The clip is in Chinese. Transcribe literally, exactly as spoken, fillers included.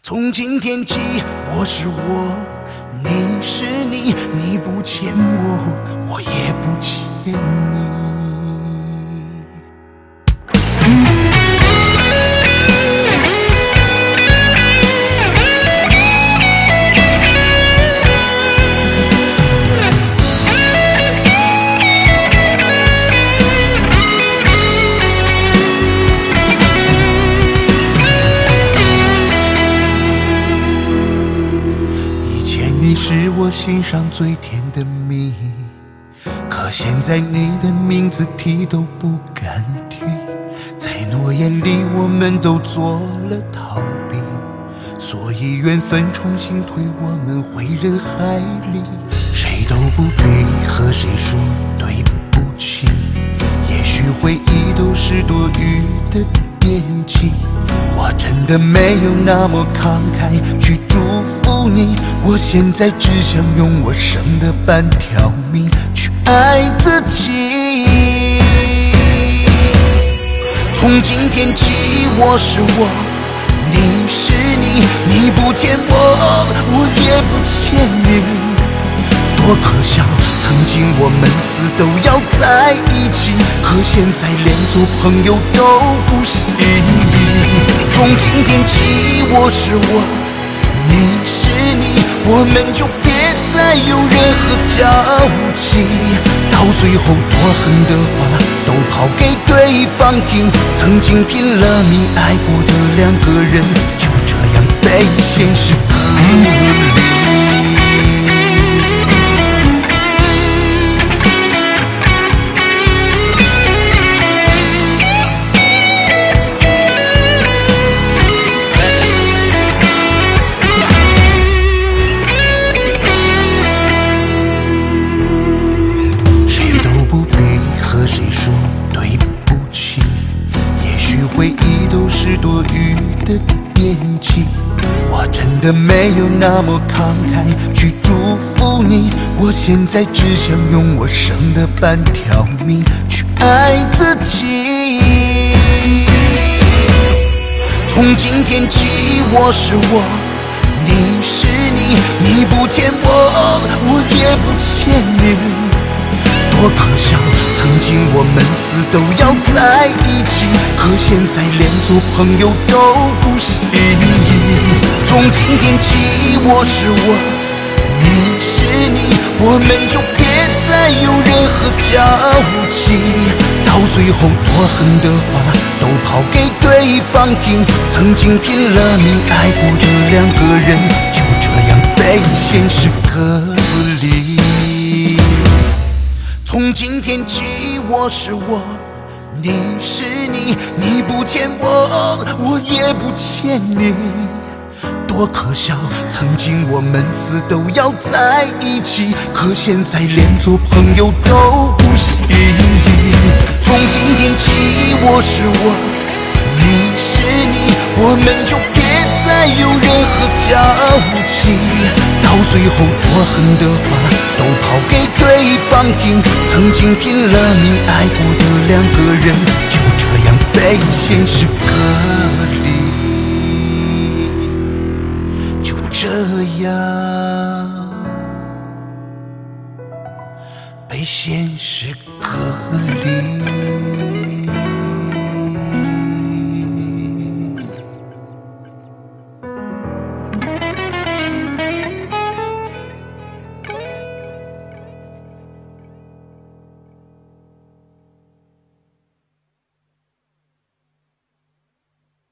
从今天起，我是我，你是你，你不欠我，我也不欠你。你是我心上最甜的蜜，可现在你的名字提都不敢提，在诺言里我们都做了逃避，所以缘分重新推我们回人海里，谁都不必和谁说对不起，也许回忆都是多余的惦记，我真的没有那么慷慨去祝福你，我现在只想用我剩的半条命去爱自己。从今天起，我是我，你是你，你不欠我，我也不欠你。多可笑，曾经我们死都要在一起，可现在连做朋友都不行。从今天起，我是我，你是你，我们就别再有任何交集，到最后多狠的话都抛给对方听，曾经拼了命爱过的两个人，就这样被现实隔离。谁说对不起，也许回忆都是多余的惦记，我真的没有那么慷慨去祝福你，我现在只想用我剩的半条命去爱自己。从今天起，我是我，你是你，你不欠我，我也不欠你。多可笑，曾经我们死都要在一起，可现在连做朋友都不行。从今天起，我是我，你是你，我们就别再有任何交集，到最后多狠的话都抛给对方听，曾经拼了命爱过的两个人，就这样被现实隔离。从今天起，我是我，你是你，你不欠我，我也不欠你。多可笑，曾经我们死都要在一起，可现在连做朋友都不行。从今天起，我是我，你是你，我们就别再有任何交集，到最后多狠的话都抛给对方听，曾经拼了命爱过的两个人，就这样被现实隔离，就这样被现实隔离。